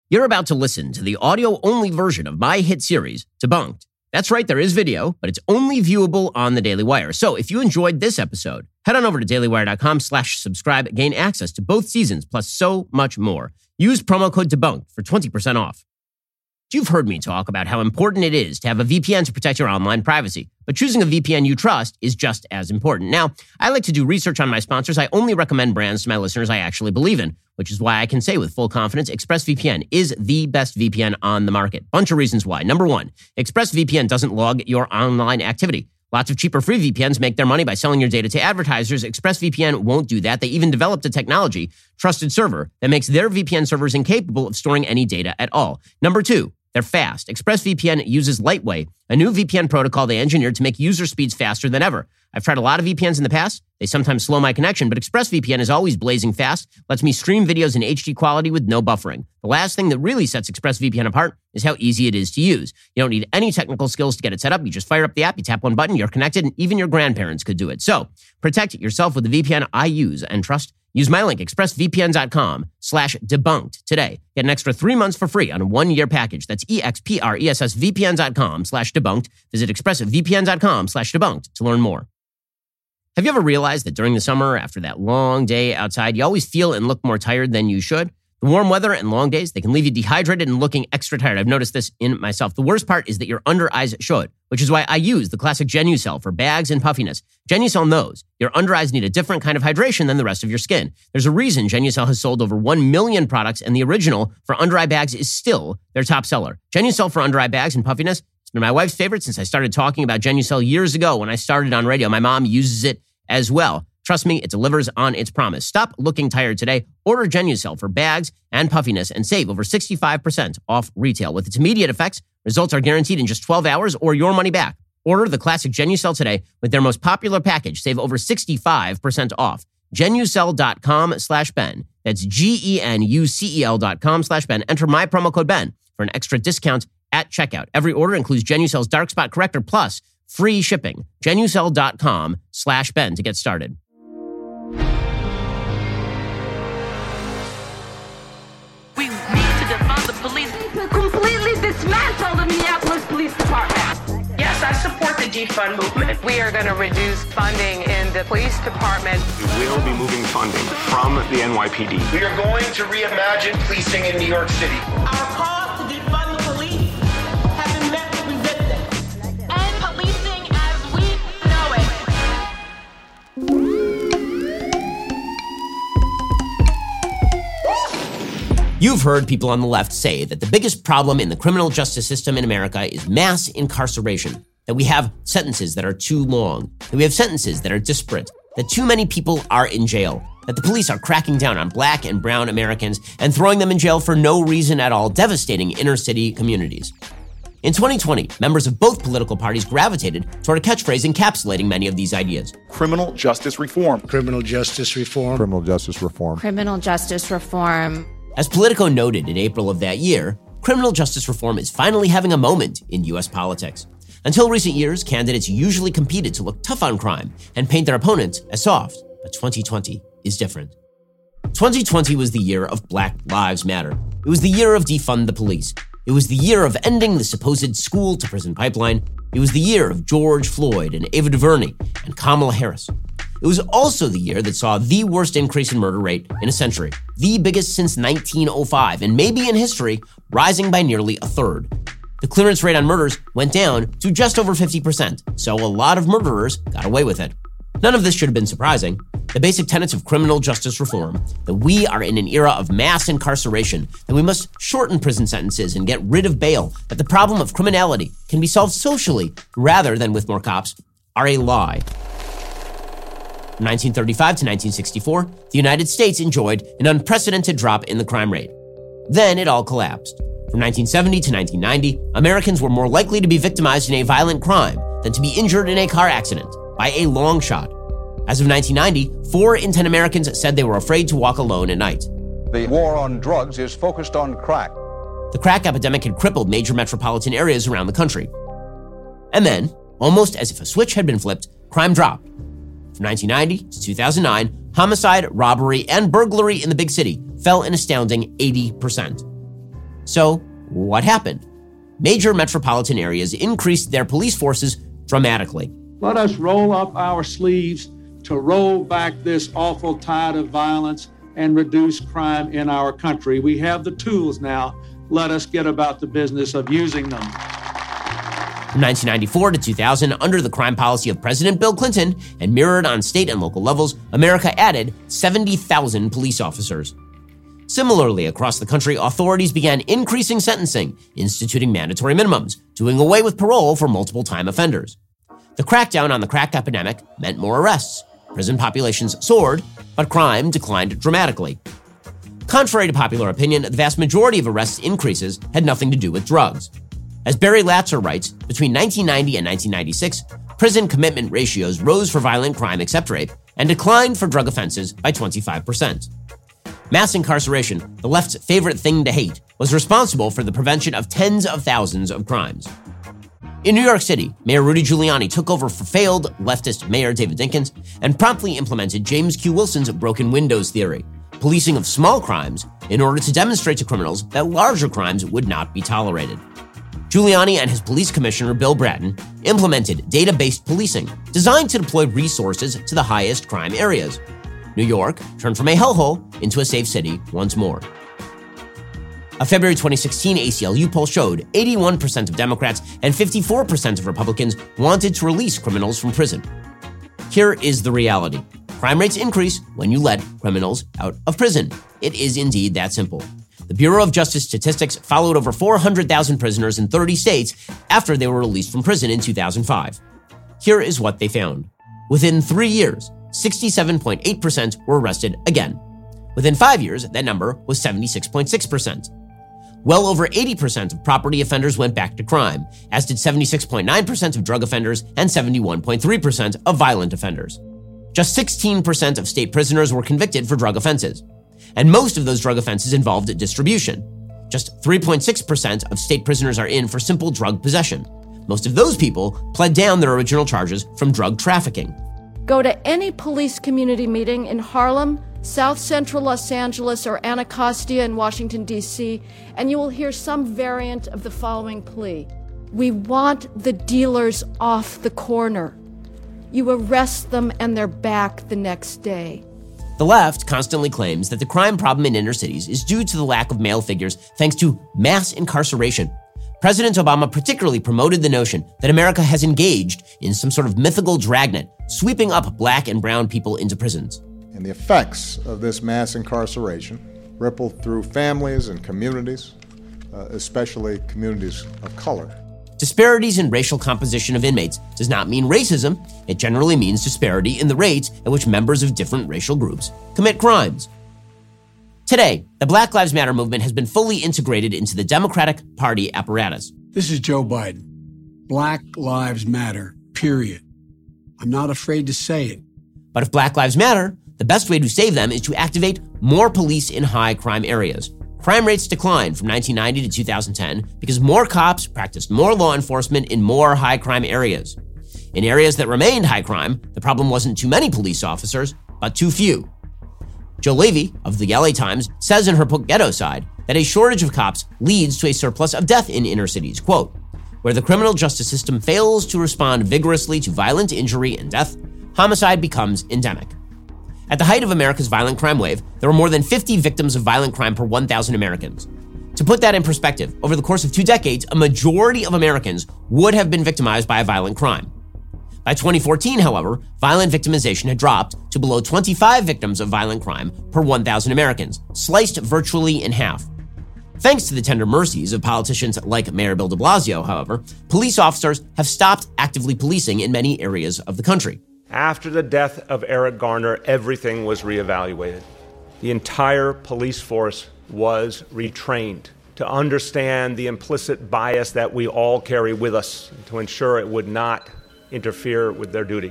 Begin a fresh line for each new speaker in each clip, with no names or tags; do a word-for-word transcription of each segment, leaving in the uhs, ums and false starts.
You're about to listen to the audio-only version of my hit series, Debunked. That's right, there is video, but it's only viewable on the Daily Wire. So if you enjoyed this episode, head on over to dailywire.com slash subscribe, gain access to both seasons, plus so much more. Use promo code Debunked for twenty percent off. You've heard me talk about how important it is to have a V P N to protect your online privacy, but choosing a V P N you trust is just as important. Now, I like to do research on my sponsors. I only recommend brands to my listeners I actually believe in, which is why I can say with full confidence, ExpressVPN is the best V P N on the market. Bunch of reasons why. Number one, ExpressVPN doesn't log your online activity. Lots of cheaper free V P Ns make their money by selling your data to advertisers. ExpressVPN won't do that. They even developed a technology, Trusted Server, that makes their V P N servers incapable of storing any data at all. Number two, they're fast. ExpressVPN uses Lightway, a new V P N protocol they engineered to make user speeds faster than ever. I've tried a lot of V P Ns in the past. They sometimes slow my connection, but ExpressVPN is always blazing fast, lets me stream videos in H D quality with no buffering. The last thing that really sets ExpressVPN apart is how easy it is to use. You don't need any technical skills to get it set up. You just fire up the app, you tap one button, you're connected, and even your grandparents could do it. So protect yourself with the V P N I use and trust. Use my link, expressvpn.com slash debunked today. Get an extra three months for free on a one-year package. That's expressvpn.com slash debunked. Visit expressvpn.com slash debunked to learn more. Have you ever realized that during the summer, after that long day outside, you always feel and look more tired than you should? The warm weather and long days, they can leave you dehydrated and looking extra tired. I've noticed this in myself. The worst part is that your under eyes show it, which is why I use the classic Genucel for bags and puffiness. Genucel knows your under eyes need a different kind of hydration than the rest of your skin. There's a reason Genucel has sold over one million products, and the original for under eye bags is still their top seller. Genucel for under eye bags and puffiness, it's been my wife's favorite since I started talking about Genucel years ago when I started on radio. My mom uses it as well. Trust me, it delivers on its promise. Stop looking tired today. Order Genucel for bags and puffiness and save over sixty-five percent off retail. With its immediate effects, results are guaranteed in just twelve hours or your money back. Order the classic Genucel today with their most popular package. Save over sixty-five percent off. Genucel.com slash Ben. That's G-E-N-U-C-E-L dot com slash Ben. Enter my promo code Ben for an extra discount at checkout. Every order includes Genucel's Dark Spot Corrector plus free shipping. Genucel.com slash Ben to get started.
Completely dismantle the Minneapolis Police Department.
Yes, I support the defund movement.
We are going to reduce funding in the police department.
We will be moving funding from the N Y P D.
We are going to reimagine policing in New York City.
Our cause to defund the police has been met with resistance.
End policing as we know it.
You've heard people on the left say that the biggest problem in the criminal justice system in America is mass incarceration, that we have sentences that are too long, that we have sentences that are disparate, that too many people are in jail, that the police are cracking down on black and brown Americans and throwing them in jail for no reason at all, devastating inner city communities. In twenty twenty, members of both political parties gravitated toward a catchphrase encapsulating many of these ideas.
Criminal justice reform.
Criminal justice reform.
Criminal justice reform.
Criminal justice reform.
As Politico noted in April of that year, criminal justice reform is finally having a moment in U S politics. Until recent years, candidates usually competed to look tough on crime and paint their opponents as soft, but twenty twenty is different. twenty twenty was the year of Black Lives Matter. It was the year of defund the police. It was the year of ending the supposed school-to-prison pipeline. It was the year of George Floyd and Ava DuVernay and Kamala Harris. It was also the year that saw the worst increase in murder rate in a century, the biggest since nineteen oh five, and maybe in history, rising by nearly a third. The clearance rate on murders went down to just over fifty percent, so a lot of murderers got away with it. None of this should have been surprising. The basic tenets of criminal justice reform, that we are in an era of mass incarceration, that we must shorten prison sentences and get rid of bail, that the problem of criminality can be solved socially rather than with more cops, are a lie. From nineteen thirty-five to nineteen sixty-four, the United States enjoyed an unprecedented drop in the crime rate. Then it all collapsed. From nineteen seventy to nineteen ninety, Americans were more likely to be victimized in a violent crime than to be injured in a car accident, by a long shot. As of nineteen ninety, four in ten Americans said they were afraid to walk alone at night.
The war on drugs is focused on crack.
The crack epidemic had crippled major metropolitan areas around the country. And then, almost as if a switch had been flipped, crime dropped. From nineteen ninety to two thousand nine, homicide, robbery, and burglary in the big city fell an astounding eighty percent. So, what happened? Major metropolitan areas increased their police forces dramatically.
Let us roll up our sleeves to roll back this awful tide of violence and reduce crime in our country. We have the tools now. Let us get about the business of using them.
From nineteen ninety-four to two thousand, under the crime policy of President Bill Clinton and mirrored on state and local levels, America added seventy thousand police officers. Similarly, across the country, authorities began increasing sentencing, instituting mandatory minimums, doing away with parole for multiple-time offenders. The crackdown on the crack epidemic meant more arrests. Prison populations soared, but crime declined dramatically. Contrary to popular opinion, the vast majority of arrests increases had nothing to do with drugs. As Barry Latzer writes, between nineteen ninety and nineteen ninety-six, prison commitment ratios rose for violent crime except rape and declined for drug offenses by twenty-five percent. Mass incarceration, the left's favorite thing to hate, was responsible for the prevention of tens of thousands of crimes. In New York City, Mayor Rudy Giuliani took over for failed leftist Mayor David Dinkins and promptly implemented James Q. Wilson's broken windows theory, policing of small crimes in order to demonstrate to criminals that larger crimes would not be tolerated. Giuliani and his police commissioner, Bill Bratton, implemented data-based policing designed to deploy resources to the highest crime areas. New York turned from a hellhole into a safe city once more. A February twenty sixteen A C L U poll showed eighty-one percent of Democrats and fifty-four percent of Republicans wanted to release criminals from prison. Here is the reality. Crime rates increase when you let criminals out of prison. It is indeed that simple. The Bureau of Justice Statistics followed over four hundred thousand prisoners in thirty states after they were released from prison in two thousand five. Here is what they found. Within three years, sixty-seven point eight percent were arrested again. Within five years, that number was seventy-six point six percent. Well over eighty percent of property offenders went back to crime, as did seventy-six point nine percent of drug offenders and seventy-one point three percent of violent offenders. Just sixteen percent of state prisoners were convicted for drug offenses, and most of those drug offenses involved distribution. Just three point six percent of state prisoners are in for simple drug possession. Most of those people pled down their original charges from drug trafficking.
Go to any police community meeting in Harlem, South Central Los Angeles, or Anacostia in Washington, D C, and you will hear some variant of the following plea. We want the dealers off the corner. You arrest them and they're back the next day.
The left constantly claims that the crime problem in inner cities is due to the lack of male figures thanks to mass incarceration. President Obama particularly promoted the notion that America has engaged in some sort of mythical dragnet, sweeping up black and brown people into prisons.
And the effects of this mass incarceration ripple through families and communities, uh, especially communities of color.
Disparities in racial composition of inmates does not mean racism. It generally means disparity in the rates at which members of different racial groups commit crimes. Today, the Black Lives Matter movement has been fully integrated into the Democratic Party apparatus.
This is Joe Biden. Black Lives Matter, period. I'm not afraid to say it.
But if Black Lives Matter, the best way to save them is to activate more police in high crime areas. Crime rates declined from nineteen ninety to two thousand ten because more cops practiced more law enforcement in more high crime areas. In areas that remained high crime, the problem wasn't too many police officers, but too few. Jo Levy of the L A Times says in her book Ghetto Side that a shortage of cops leads to a surplus of death in inner cities. Quote, where the criminal justice system fails to respond vigorously to violent injury and death, homicide becomes endemic. At the height of America's violent crime wave, there were more than fifty victims of violent crime per one thousand Americans. To put that in perspective, over the course of two decades, a majority of Americans would have been victimized by a violent crime. By twenty fourteen, however, violent victimization had dropped to below twenty-five victims of violent crime per one thousand Americans, sliced virtually in half. Thanks to the tender mercies of politicians like Mayor Bill de Blasio, however, police officers have stopped actively policing in many areas of the country.
After the death of Eric Garner, everything was reevaluated. The entire police force was retrained to understand the implicit bias that we all carry with us, to ensure it would not interfere with their duty.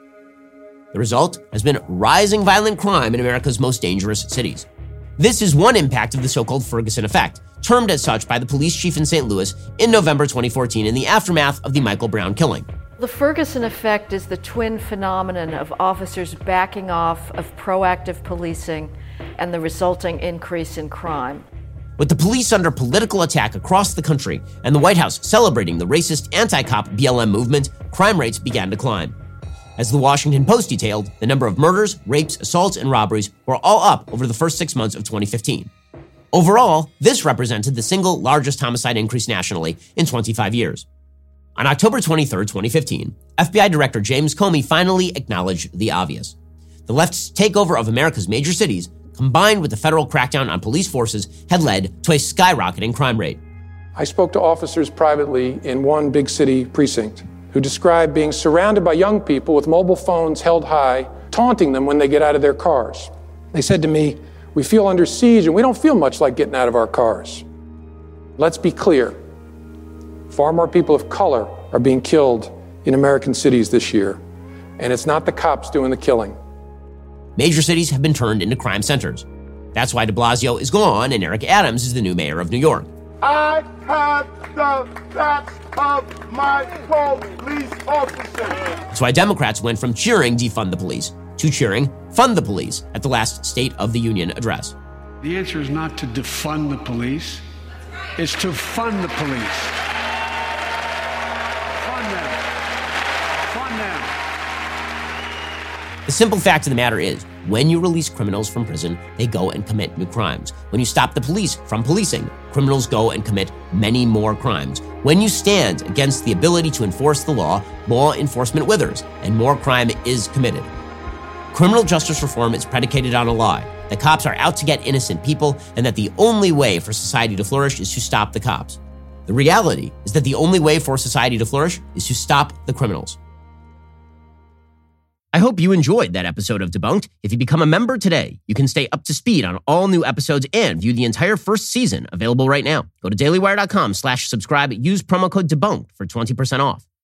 The result has been rising violent crime in America's most dangerous cities. This is one impact of the so-called Ferguson effect, termed as such by the police chief in Saint Louis in November twenty fourteen in the aftermath of the Michael Brown killing.
The Ferguson effect is the twin phenomenon of officers backing off of proactive policing and the resulting increase in crime.
With the police under political attack across the country and the White House celebrating the racist anti-cop B L M movement, crime rates began to climb. As the Washington Post detailed, the number of murders, rapes, assaults, and robberies were all up over the first six months of twenty fifteen. Overall, this represented the single largest homicide increase nationally in twenty-five years. On October twenty-third, twenty fifteen, F B I Director James Comey finally acknowledged the obvious. The left's takeover of America's major cities, combined with the federal crackdown on police forces, had led to a skyrocketing crime rate.
I spoke to officers privately in one big city precinct who described being surrounded by young people with mobile phones held high, taunting them when they get out of their cars. They said to me, "We feel under siege and we don't feel much like getting out of our cars." Let's be clear. Far more people of color are being killed in American cities this year, and it's not the cops doing the killing.
Major cities have been turned into crime centers. That's why de Blasio is gone and Eric Adams is the new mayor of New York.
I have the backs of my police officers.
That's why Democrats went from cheering defund the police to cheering fund the police at the last State of the Union address.
The answer is not to defund the police, it's to fund the police. Fund them. Fund them.
The simple fact of the matter is, when you release criminals from prison, they go and commit new crimes. When you stop the police from policing, criminals go and commit many more crimes. When you stand against the ability to enforce the law, law enforcement withers, and more crime is committed. Criminal justice reform is predicated on a lie, that cops are out to get innocent people, and that the only way for society to flourish is to stop the cops. The reality is that the only way for society to flourish is to stop the criminals. I hope you enjoyed that episode of Debunked. If you become a member today, you can stay up to speed on all new episodes and view the entire first season, available right now. Go to dailywire.com slash subscribe. Use promo code DEBUNKED for twenty percent off.